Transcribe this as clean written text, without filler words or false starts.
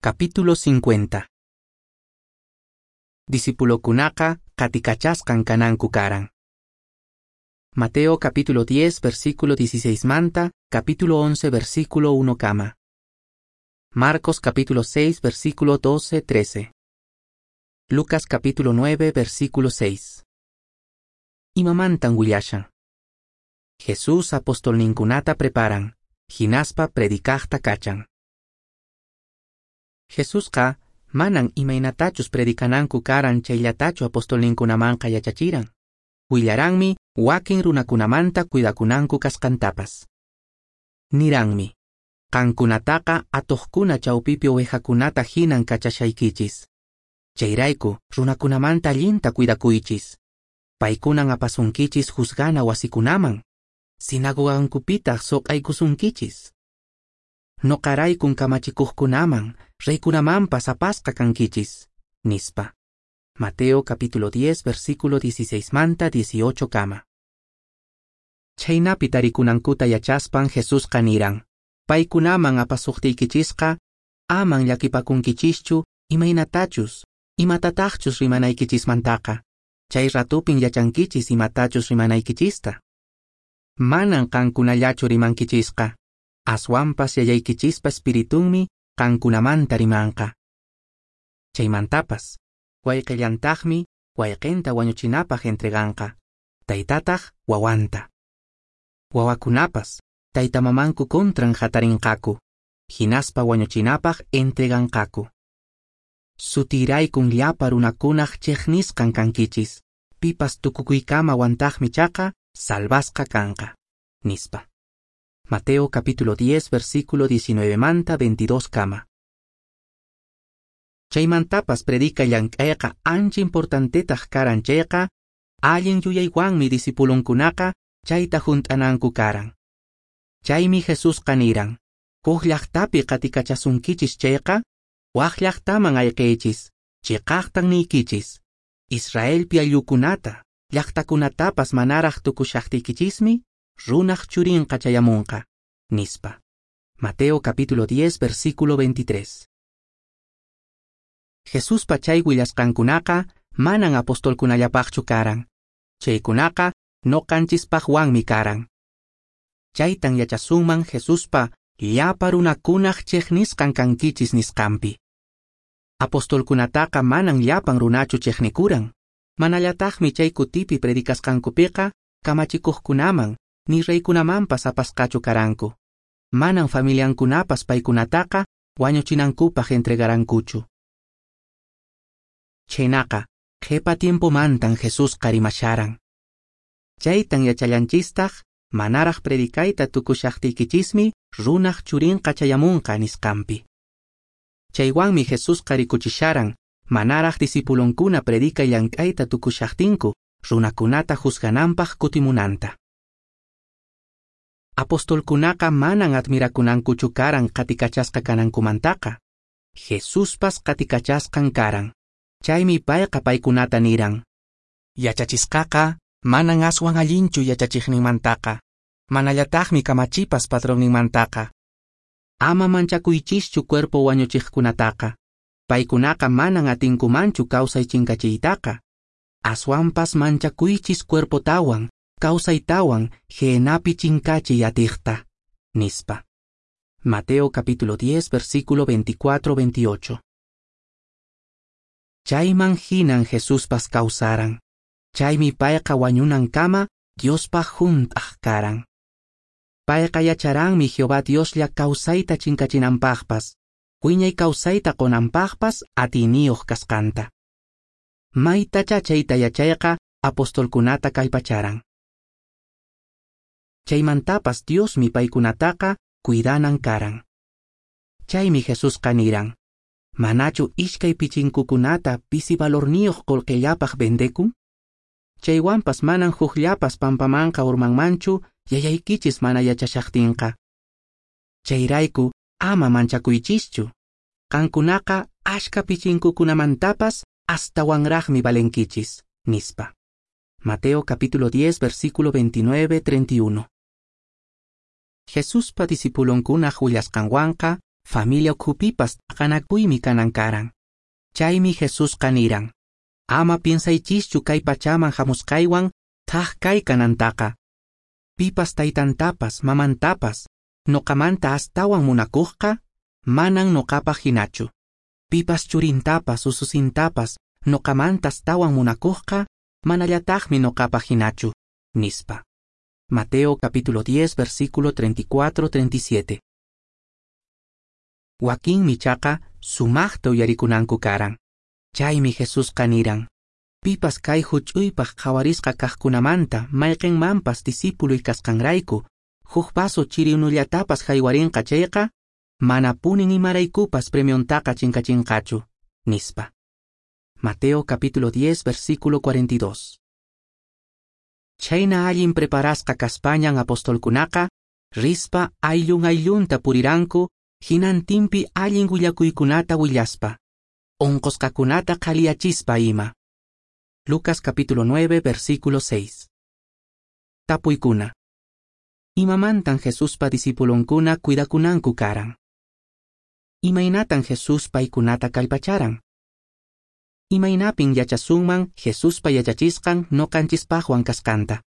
Capítulo 50. Discipulokunaka katikachaskan kananku karan. Mateo capítulo 10 versículo 16 manta, capítulo 11 versículo 1 kama. Marcos capítulo 6 versículo 12-13. Lucas capítulo 9 versículo 6. Imamantan willashan. Jesús apostol ninkunata preparan, hinaspa predikajta kachan. Jesusqa manan imaynatachus predikananku karan chayllatachu apostol ninkunamanqa yachachiran. Willaranmi wakin runakunamanta cuidakunanku kasqantapas. Niranmi, qankunataqa atuqkuna chawpipi ovejakunata hinan kachashaykichis. Chayrayku runakunamanta allinta cuidakuychis. Paykunan apasunkichis juzgana wasikunaman. Sinagogankupitaq soqaykusunkichis. Noqaraykun kamachikuqkunaman, reykunamanpas apasqa kankichis, nispa. Mateo capítulo 10 versículo 16 manta 18 kama. Chaynapi tarikunankuta yachaspan Jesusqa niran, paykunaman apasuqtiykichisqa, aman llakipakunkichischu, imaynatachus, imatataqchus rimanaykichismantaqa. Chay ratupin yachankichis imatachus rimanaykichista. Manan qankunallachu rimankichisqa. Aswampas yayaykichispa espiritunmi qankunamanta rimanqa. Chaymantapas, wayqillantaqmi wayqinta wañuchinapaq entreganqa. Taytataq wawanta. Wawakunapas taytamamanku contran hatarinqaku. Hinaspa wañuchinapaq entreganqaku. Sutiraykun llapa runakunaq chiqnisqan kankichis. Pipas tukukuykama wantaqmi chaqa salvasqa kanqa. Nispa. Mateo capítulo 10 versículo 19 manta 22 kama. Chaymantapas predika llank'ayqa ancha importantetaq karan chayqa, allin yuyaywanmi disipulunkunaqa chayta junt'ananku karan. Chaymi Jesusqa niran, huk llaqtapi qatikachasunkichis chayqa, waq llaqtaman ayqiychis, chiqaqtan niykichis. Israelpi ayllukunata, llaqtakunatapas manaraq tukushaqtiykichismi, runaq churinqa chayamunqa, nispa. Mateo capítulo 10 versículo 23. Jesuspa chay willasqankunaqa manan apostolkunallapaqchu karan. Chaykunaqa noqanchispaqwanmi karan. Chaytan yachasunman Jesuspa llapa runakunaq chiqnisqan kankichis nisqanpi. Apostolkunataqa manan llapan runachu chiqnikuran. Manallataqmi chay kutipi predikasqankupiqa kamachikuqkunaman, ni reykunamanpas apasqachu karanku. Manan familiankunapas paykunataqa wañuchinankupaq entregarankuchu. Chaynaqa, qhipa tiempomantan Jesusqa rimasharan. Chaytan yachallanchistaq, manaraq predikayta tukushaqtiykichismi runaq churinqa chayamunqa nisqanpi. Chaywanmi Jesusqa rikuchisharan, manaraq disipulunkuna predikay llank'ayta tukushaqtinku, runakunata juzgananpaq kutimunanta. Apostolkunaqa manan admirakunankuchu karan qatikachasqa kanankumantaqa. Jesuspas qatikachasqan karan. Chaymi payqa paykunata niran. Yachachisqaqa manan aswan allinchu yachachiqninmantaqa. Manallataqmi kamachipas patronninmantaqa. Ama manchakuychischu cuerpo wañuchiqkunataqa. Paykunaqa manan atinkumanchu kawsay chinkachiytaqa. Aswanpas manchakuychis cuerpotawan, kawsaytawan hienapi chinkachiy atiqta, nispa. Mateo capítulo 10 versículo 24-28. Chayman hinan Jesuspas kawsaran. Chaymi payqa wañunankama Diospaq junt'aq karan. Payqa yacharanmi Jehová Dioslla kawsayta chinkachinanpaqpas, wiñay kawsayta qonanpaqpas atiniyuq kasqanta. Maytacha chayta yachayqa apostolkunata kallpacharan. Chaymantapas Diosmi paykunataqa cuidanan karan. Chaymi Jesusqa niran, manachu ishkay pichinkukunata pisi valorniyuq qullqillapaq vendekun? Chaywanpas manan hukllapas pampamanqa urmanmanchu yayaykichis mana yachashaqtinqa. Chayrayku ama manchakuychischu. Qankunaqa ashka pichinkukunamantapas astawanraqmi valenkichis, nispa. Mateo capítulo 10 versículo 29-31. Jesuspa disipulunkunaq willasqanwanqa Familia ukhupipas takanakuymi kanankaran. Chaymi Jesus kaniran. Ama piensaychischu kay pachaman hamuskaywan thaq kay kanantaka. Pipas taytantapas mamantapas noqamanta astawan munakuqqa manan noqapaq hinachu. Pipas churintapas ususintapas noqamanta astawan munakuqqa manallataqmi noqapaq hinachu, nispa. Mateo capítulo 10 versículo 34-37. Wakin michaqa sumaqta uyarikunanku karan. Chaymi Jesus kaniran. Pipas kay huch'uypaq qawarisqa kaqkunamanta mayqinmanpas disipuluy kasqanrayku huk paso chiriunulllatapas haywarinqa chayqa mana punin imaraykupas premiontaqa chinkachinqachu, nispa. Mateo capítulo 10 versículo 42. Chayna allin preparasqa kaspañan apostolkunaqa rispa ayllunta puriranku hinantinpi allin willakuykunata willaspa. Onqosqakunata qhaliyachispa ima. Lucas capítulo 9 versículo 6. Tapuykuna. Imamantan Jesuspa disipulunkuna cuidakunanku karan. Imaynatan Jesus paykunata kallpacharan. Imaynapin yachasunman Jesuspa yachachisqan noqanchispaqwan kasqanta.